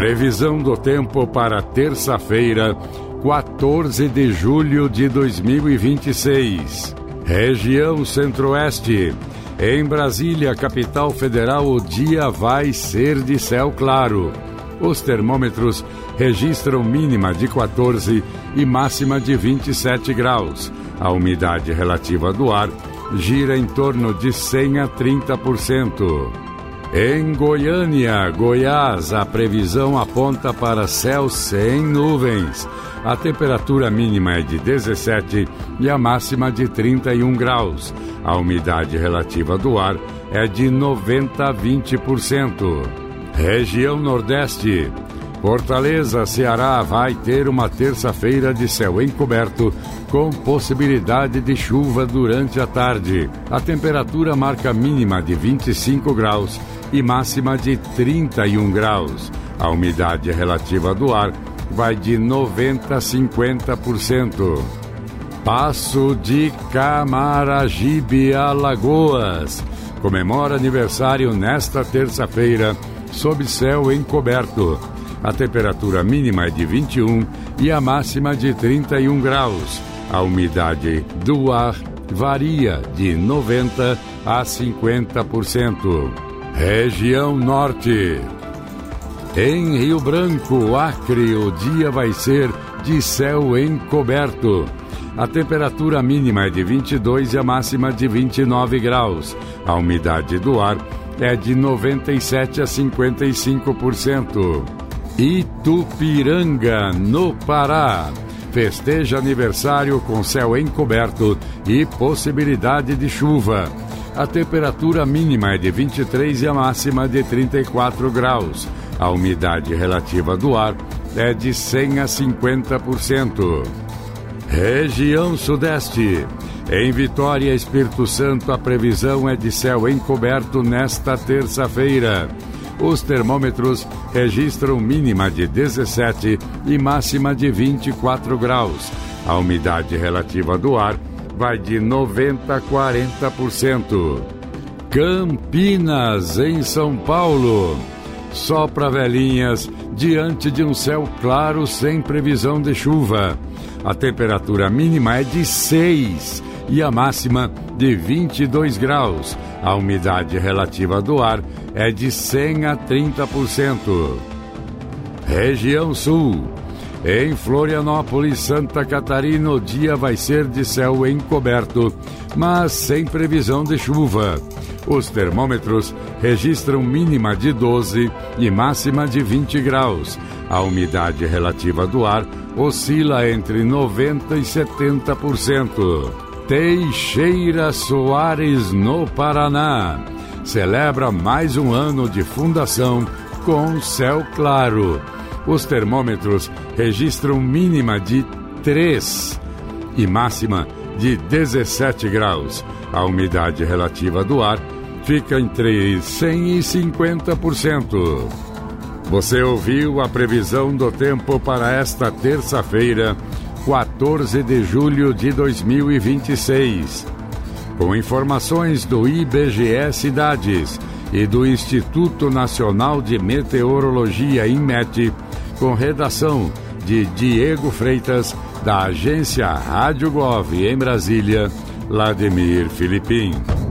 Previsão do tempo para terça-feira, 14 de julho de 2026. Região Centro-Oeste. Em Brasília, capital federal, o dia vai ser de céu claro. Os termômetros registram mínima de 14 e máxima de 27 graus. A umidade relativa do ar gira em torno de 100 a 30%. Em Goiânia, Goiás, a previsão aponta para céu sem nuvens. A temperatura mínima é de 17 e a máxima de 31 graus. A umidade relativa do ar é de 90 a 20%. Região Nordeste. Fortaleza, Ceará, vai ter uma terça-feira de céu encoberto com possibilidade de chuva durante a tarde. A temperatura marca mínima de 25 graus e máxima de 31 graus. A umidade relativa do ar vai de 90 a 50%. Passo de Camaragibe, Alagoas. Comemora aniversário nesta terça-feira, sob céu encoberto. A temperatura mínima é de 21 e a máxima de 31 graus. A umidade do ar varia de 90 a 50%. Região Norte. Em Rio Branco, Acre, o dia vai ser de céu encoberto. A temperatura mínima é de 22 e a máxima de 29 graus. A umidade do ar é de 97 a 55%. Itupiranga, no Pará. Festeja aniversário com céu encoberto e possibilidade de chuva. A temperatura mínima é de 23 e a máxima de 34 graus. A umidade relativa do ar é de 100 a 50%. Região Sudeste. Em Vitória, Espírito Santo, a previsão é de céu encoberto nesta terça-feira. Os termômetros registram mínima de 17 e máxima de 24 graus. A umidade relativa do ar vai de 90 a 40%. Campinas, em São Paulo. Sopra velhinhas diante de um céu claro sem previsão de chuva. A temperatura mínima é de 6 e a máxima de 22 graus. A umidade relativa do ar é de 100 a 30%. Região Sul. Em Florianópolis, Santa Catarina, o dia vai ser de céu encoberto, mas sem previsão de chuva. Os termômetros registram mínima de 12 e máxima de 20 graus. A umidade relativa do ar oscila entre 90 e 70%. Teixeira Soares, no Paraná. Celebra mais um ano de fundação com céu claro. Os termômetros registram mínima de 3 e máxima de 17 graus. A umidade relativa do ar fica entre 100 e 50%. Você ouviu a previsão do tempo para esta terça-feira, 14 de julho de 2026. Com informações do IBGE Cidades e do Instituto Nacional de Meteorologia, INMET, com redação de Diego Freitas, da agência Rádio Gov em Brasília, Vladimir Filipim.